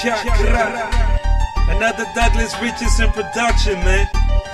Chakra. Another Douglas Richardson production, man.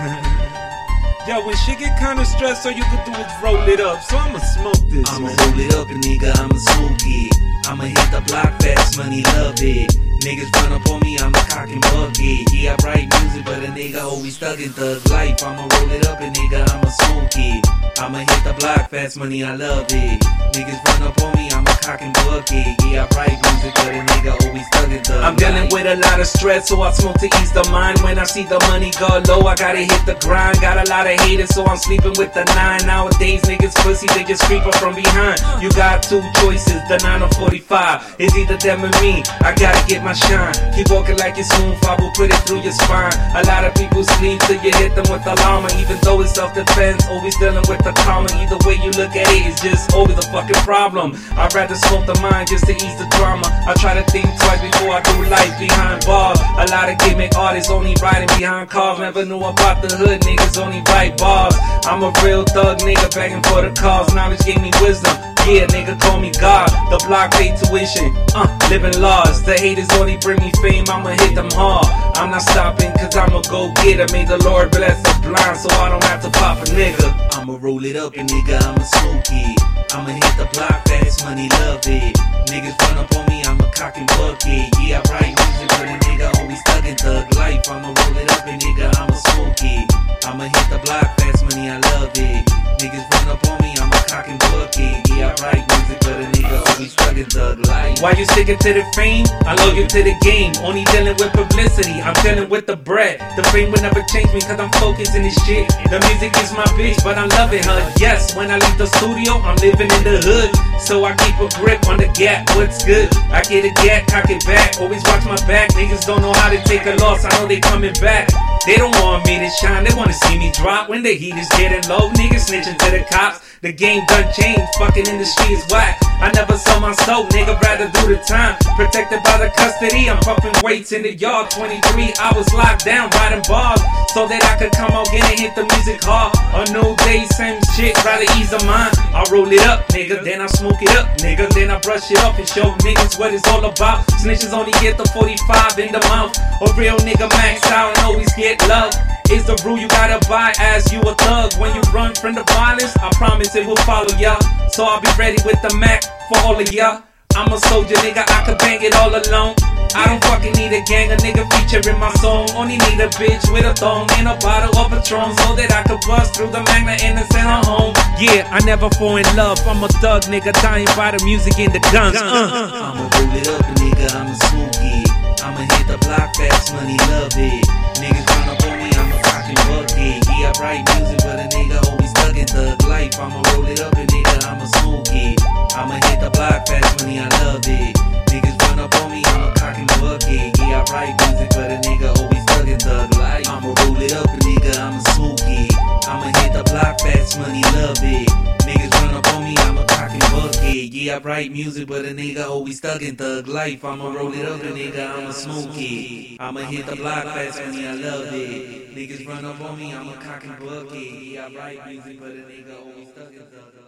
Yo, when shit get kinda stressed, all you can do is roll it up. So I'ma smoke this, I'ma man. roll it up, nigga, I'ma smoke it. I'ma hit the block fast, money love it. Niggas run up on me, I'ma cock and bucket. Yeah, I write music, but a nigga always stuck in thug life. I'ma roll it up, nigga, I'ma smoke it. I'ma hit the block fast, money, I love it. Niggas run up on me, I'ma cock and bucket. Yeah, I write music, but a nigga always stuck in thug life. I'm dealing with a lot of stress, so I smoke to ease the mind. When I see the money go low, I gotta hit the grind. Got a lot of haters, so I'm sleeping with the 9. Nowadays, niggas pussy, they just creep up from behind. You got two choices, the 9 or 45. It's either them or me, I gotta get my shine. Keep walking like it's smooth, I will put it through your spine. A lot of people sleep till you hit them with the llama. Even though it's self-defense, always dealing with the karma. Either way you look at it, it's just always a fucking problem. I'd rather smoke the mind just to ease the drama. I try to think twice before I do life behind bars. A lot of gimmick artists only riding behind cars. Never knew about the hood, niggas only write bars. I'm a real thug nigga begging for the cause. Knowledge gave me wisdom. Yeah, nigga, call me God. The block paid tuition, living laws. The haters only bring me fame, I'ma hit them hard. I'm not stopping, cause I'ma go get it. May the Lord bless the blind, so I don't have to pop a nigga. I'ma roll it up, nigga, I'ma smoke it. I'ma hit the block fast, money love it. Niggas run up on me, I'ma cock and bucket. Yeah, I write music, but a nigga always stuck in thug life. I'ma roll it up, nigga, I'ma smoke it. I'ma hit the block fast, money, I love it. Niggas run up on me, I'ma cock and bucket. Yeah, I write music, but a nigga always stuck in thug life. Why you sticking to the fame? I love you to the game. Only dealing with publicity, I'm dealing with the bread. The fame will never change me, cause I'm focused in this shit. The music is my bitch, but I'm loving her. Yes, when I leave the studio, I'm living in the hood. So I keep a grip on the gap, what's good? I get a gap, cock it back, always watch my back. Niggas don't know how to take a loss, I know they coming back. They don't want me to shine, they wanna see me drop. When the heat is getting low, niggas snitching to the cops. The game done changed, fucking in the street is whack. I never sold my soul, nigga, rather do the time. Protected by the custody, I'm pumping weights in the yard. 23 hours locked down, riding bars, so that I could come out, get and hit the music hard. A new day, same shit, rather ease of mind. I roll it up, nigga, then I smoke it up, nigga. Then I brush it off and show niggas what it's all about. Snitches only get the 45 in the mouth. A real nigga max out and always get love. It's the rule you gotta buy as you a thug. When you run from the violence, I promise it will follow ya. So I'll be ready with the Mac for all of ya. I'm a soldier, nigga, I can bang it all alone. I don't fucking need a gang, a nigga featuring my song. Only need a bitch with a thong and a bottle of Patron, so that I could bust through the Magna and send her home. Yeah, I never fall in love, I'm a thug, nigga, dying by the music and the guns. I'ma roll it up, nigga, I'ma smoke it. I'ma hit the block fast, money love it. Niggas run up on me, I'ma cock and bucket. Yeah, I write music, but a nigga always stuck in thug life. I'ma roll it up, nigga, I'ma smoke it. I'ma hit the block fast, money, I love it. Niggas run up on me, I'ma cock and bucket. Yeah, I write music, but a nigga always stuck in thug life. I'ma roll it up, nigga, I'ma smoke it. I'ma hit the block fast, money, love it. Niggas run up on me, I'ma cock and bucket. Yeah, I write music, but a nigga always stuck in thug life. I'ma roll it up, nigga, I'ma smoke it. I'ma hit the block fast, money, I love it. Niggas run up on me, I'ma cock and bucket. Yeah, I write music, but a nigga always stuck in thug life.